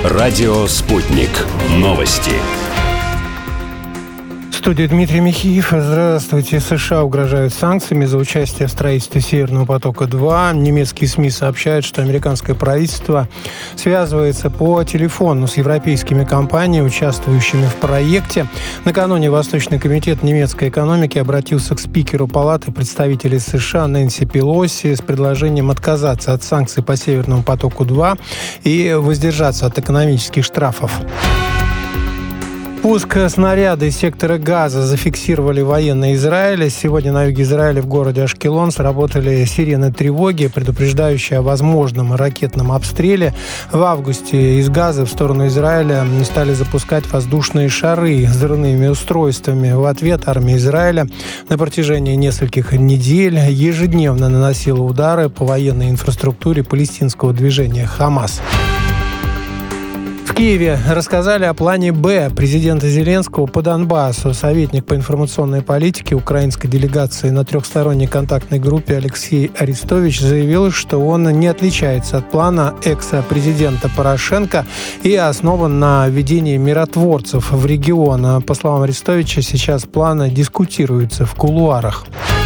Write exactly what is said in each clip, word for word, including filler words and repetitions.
Радио «Спутник». Новости. В студии Дмитрий Михеев. Здравствуйте. США угрожают санкциями за участие в строительстве Северного потока-два. Немецкие СМИ сообщают, что американское правительство связывается по телефону с европейскими компаниями, участвующими в проекте. Накануне Восточный комитет немецкой экономики обратился к спикеру Палаты представителей США Нэнси Пелоси с предложением отказаться от санкций по Северному потоку-два и воздержаться от экономических штрафов. Пуск снаряда из сектора Газа зафиксировали военные Израиля. Сегодня на юге Израиля в городе Ашкелон сработали сирены тревоги, предупреждающие о возможном ракетном обстреле. В августе из Газа в сторону Израиля стали запускать воздушные шары с взрывными устройствами. В ответ армия Израиля на протяжении нескольких недель ежедневно наносила удары по военной инфраструктуре палестинского движения «Хамас». В Киеве рассказали о плане «Б» президента Зеленского по Донбассу. Советник по информационной политике украинской делегации на трехсторонней контактной группе Алексей Арестович заявил, что он не отличается от плана экс-президента Порошенко и основан на введении миротворцев в регион. По словам Арестовича, сейчас планы дискутируются в кулуарах.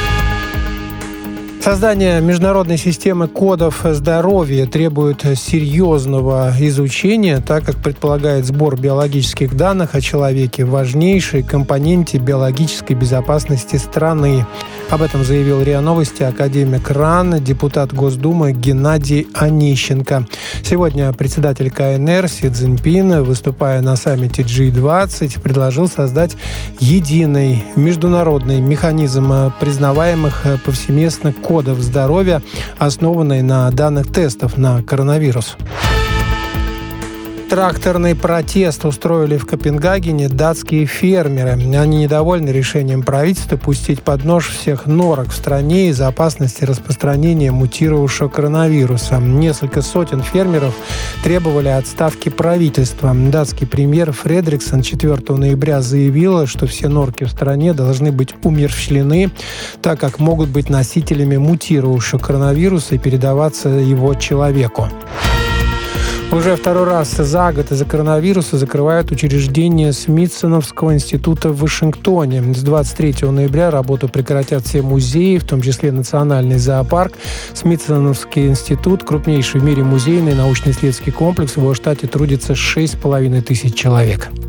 Создание международной системы кодов здоровья требует серьезного изучения, так как предполагает сбор биологических данных о человеке, важнейшей компоненте биологической безопасности страны. Об этом заявил РИА Новости академик РАН, депутат Госдумы Геннадий Онищенко. Сегодня председатель КНР Си Цзиньпин, выступая на саммите джи двадцать, предложил создать единый международный механизм признаваемых повсеместно кодов кодов здоровья, основанной на данных тестов на коронавирус. Тракторный протест устроили в Копенгагене датские фермеры. Они недовольны решением правительства пустить под нож всех норок в стране из-за опасности распространения мутировавшего коронавируса. Несколько сотен фермеров требовали отставки правительства. Датский премьер Фредриксон четвёртого ноября заявила, что все норки в стране должны быть умерщвлены, так как могут быть носителями мутировавшего коронавируса и передаваться его человеку. Уже второй раз за год из-за коронавируса закрывают учреждение Смитсоновского института в Вашингтоне. С двадцать третьего ноября работу прекратят все музеи, в том числе Национальный зоопарк. Смитсоновский институт – крупнейший в мире музейный научно-исследовательский комплекс. В его штате трудится шесть с половиной тысяч человек.